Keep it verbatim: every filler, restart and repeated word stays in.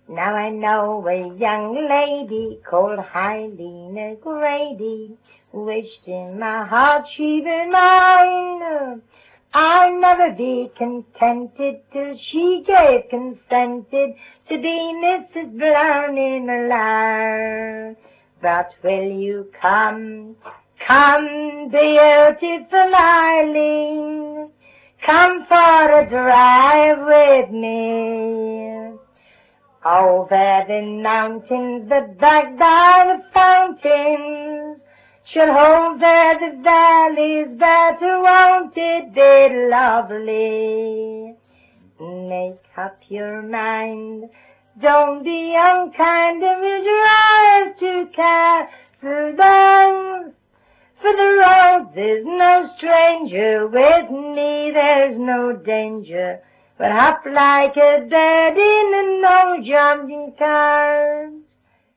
Now I know a young lady called Helena Grady, wished in my heart she'd been mine. I'll never be contented till she gave consented to be Missus Brown in the line. But will you come, come, beautiful Eileen, come for a drive with me? Over the mountains that back by the fountains shall hold there the valleys that won't it be lovely? Make up your mind, don't be unkind, and we'll drive to Castle Downs. For the road is no stranger, with me there's no danger, but hop like a bird in an old jumping car.